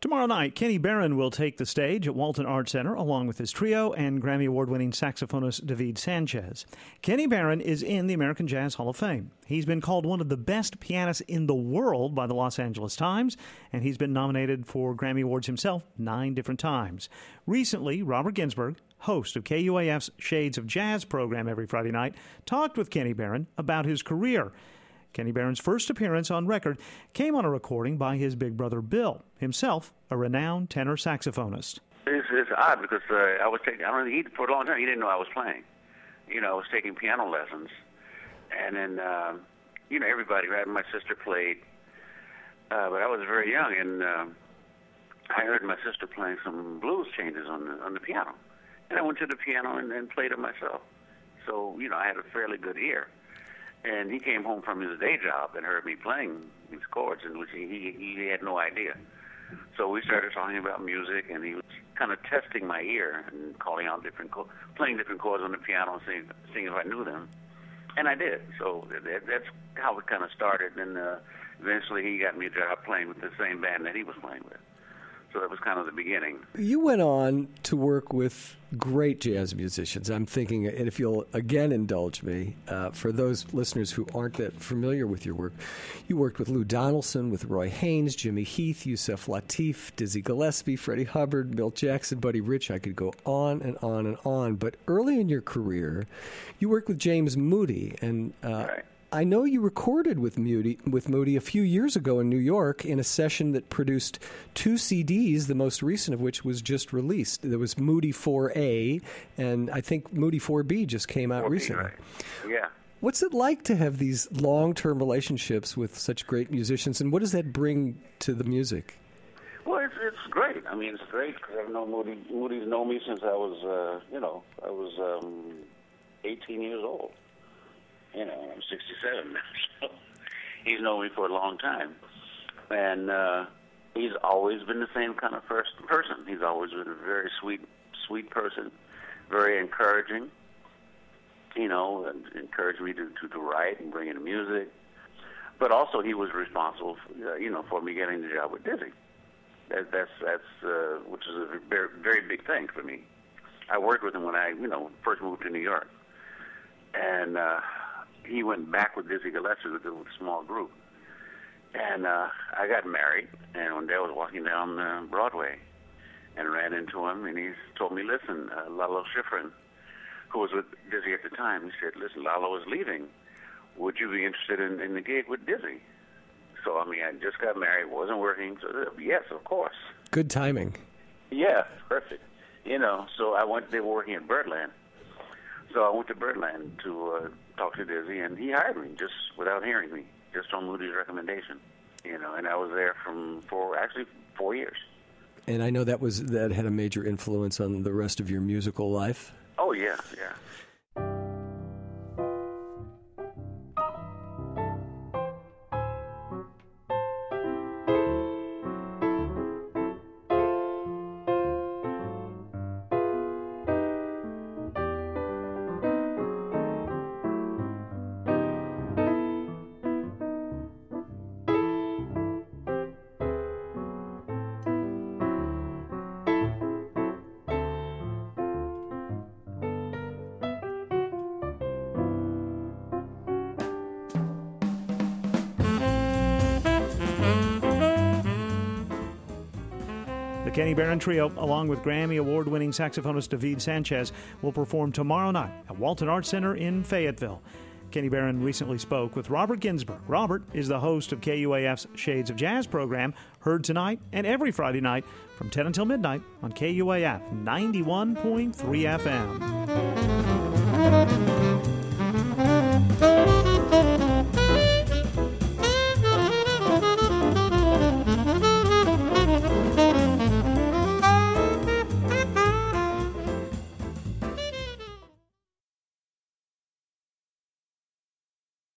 Tomorrow night, Kenny Barron will take the stage at Walton Arts Center along with his trio and Grammy Award-winning saxophonist David Sanchez. Kenny Barron is in the American Jazz Hall of Fame. He's been called one of the best pianists in the world by the Los Angeles Times, and he's been nominated for Grammy Awards himself 9 different times. Recently, Robert Ginsburg, host of KUAF's Shades of Jazz program every Friday night, talked with Kenny Barron about his career. Kenny Barron's first appearance on record came on a recording by his big brother Bill, himself a renowned tenor saxophonist. It's odd because I don't know, for a long time he didn't know I was playing. I was taking piano lessons, and then everybody, right? My sister played, but I was very young, and I heard my sister playing some blues changes on the piano, and I went to the piano and played it myself. So I had a fairly good ear. And he came home from his day job and heard me playing these chords, in which he had no idea. So we started talking about music, and he was kind of testing my ear and calling out playing different chords on the piano, and seeing if I knew them. And I did. So that's how it kind of started. And eventually he got me a job playing with the same band that he was playing with. So that was kind of the beginning. You went on to work with great jazz musicians. I'm thinking, and if you'll again indulge me, for those listeners who aren't that familiar with your work, you worked with Lou Donaldson, with Roy Haynes, Jimmy Heath, Yusef Lateef, Dizzy Gillespie, Freddie Hubbard, Milt Jackson, Buddy Rich. I could go on and on and on. But early in your career, you worked with James Moody, and right. I know you recorded with Moody a few years ago in New York in a session that produced 2 CDs, the most recent of which was just released. There was Moody 4A, and I think Moody 4B just came out 4B, recently. Right. Yeah. What's it like to have these long-term relationships with such great musicians, and what does that bring to the music? Well, it's great. I mean, it's great because I've known Moody. Moody's known me since I was, 18 years old. I'm 67 now, so he's known me for a long time. And he's always been the same kind of person. He's always been a very sweet person, very encouraging, and encouraged me to write and bring in music. But also he was responsible, for me getting the job with Dizzy. That's which is a very, very big thing for me. I worked with him when I, first moved to New York. And he went back with Dizzy Gillespie with a small group. And I got married, and one day I was walking down Broadway and ran into him, and he told me, listen, Lalo Schifrin, who was with Dizzy at the time, he said, listen, Lalo is leaving. Would you be interested in the gig with Dizzy? So, I just got married, wasn't working, so yes, of course. Good timing. Yeah, perfect. So they were working at Birdland. So I went to Birdland to talk to Dizzy, and he hired me just without hearing me, just on Moody's recommendation. And I was there for 4 years. And I know that had a major influence on the rest of your musical life. Oh yeah, yeah. The Kenny Barron Trio, along with Grammy Award-winning saxophonist David Sanchez, will perform tomorrow night at Walton Arts Center in Fayetteville. Kenny Barron recently spoke with Robert Ginsburg. Robert is the host of KUAF's Shades of Jazz program, heard tonight and every Friday night from 10 until midnight on KUAF 91.3 FM.